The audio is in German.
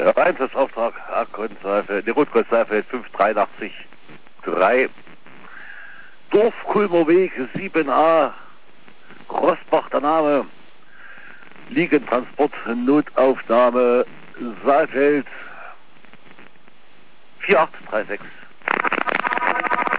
Einsatzauftrag Akkordenseife, die Rotkreuzzeife 583 Dorfkulmerweg 7a, Rossbach der Name, Liegentransport, Notaufnahme, Saalfeld 4836.